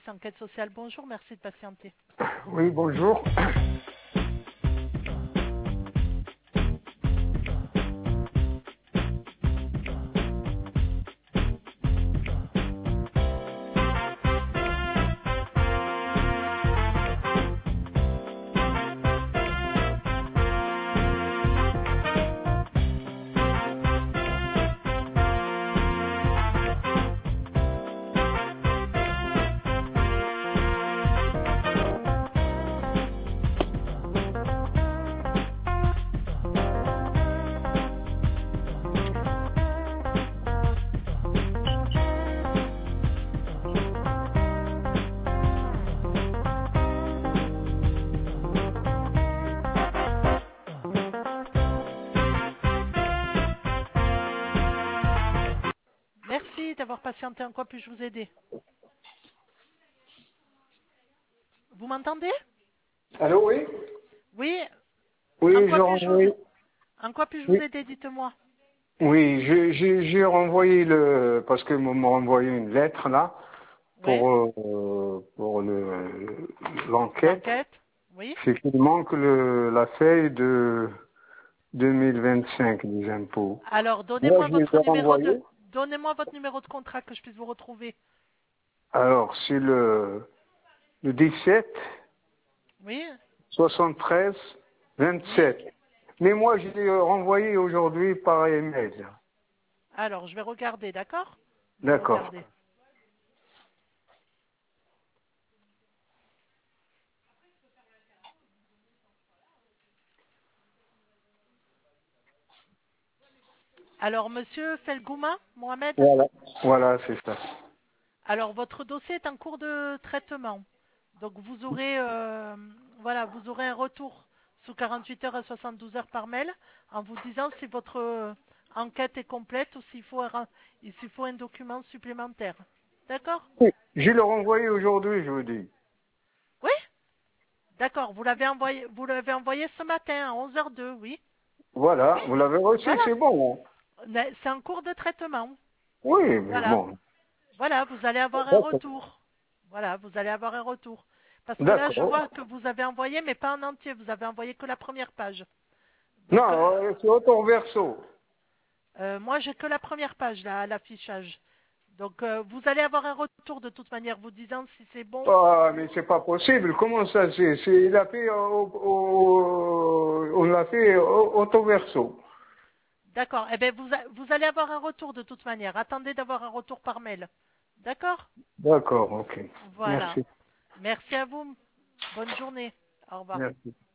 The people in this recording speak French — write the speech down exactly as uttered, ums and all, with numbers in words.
enquête sociale. Bonjour, merci de patienter. Oui, bonjour. Merci d'avoir patienté. En quoi puis-je vous aider? Vous m'entendez? Allô, oui? Oui. En Oui, j'ai quoi puis-je vous, renvoyé. en quoi puis-je vous Oui, aider? Dites-moi. oui, j'ai j'ai- j'ai renvoyé le, parce qu'ils m'ont renvoyé une lettre là Oui. pour euh, pour le l'enquête. L'enquête? Oui. C'est qu'il manque le la feuille de deux mille vingt-cinq des impôts. Alors, Moi, donnez-moi je les votre ai numéro de, renvoyés. donnez-moi votre numéro de contrat que je puisse vous retrouver. Alors, c'est le le dix-sept Oui. soixante-treize Oui. vingt-sept. Mais moi, je l'ai renvoyé aujourd'hui par email. Alors, je vais regarder, d'accord? Je vais D'accord. regarder. Alors, monsieur Felgouma, Mohamed? Voilà. Voilà, c'est ça. Alors, votre dossier est en cours de traitement. Donc, vous aurez, euh, voilà, vous aurez un retour sous quarante-huit heures à soixante-douze heures par mail en vous disant si votre euh, enquête est complète ou s'il faut, un- s'il faut un document supplémentaire. D'accord? Oui, je l'ai renvoyé aujourd'hui, je vous dis. Oui? D'accord. Vous l'avez envoyé, vous l'avez envoyé ce matin à onze heures deux, oui? Oui? Voilà, vous l'avez reçu, Voilà. c'est bon. Hein. Mais c'est en cours de traitement. Oui, mais Voilà. bon. Voilà, vous allez avoir un D'accord. retour. Voilà, vous allez avoir un retour. Parce que là, je D'accord. vois que vous avez envoyé, mais pas en entier. Vous avez envoyé que la première page. Donc, Non, euh, euh, c'est auto verso. euh, moi, j'ai que la première page là, à l'affichage. Donc, euh, vous allez avoir un retour de toute manière, vous disant si c'est bon. Ah, mais c'est pas possible. Comment ça c'est c'est- Il a fait au, au- on l'a fait auto verso. D'accord. Eh bien, vous, a- vous allez avoir un retour de toute manière. Attendez d'avoir un retour par mail. D'accord? D'accord, ok. Voilà. Merci. Merci à vous. Bonne journée. Au revoir. Merci.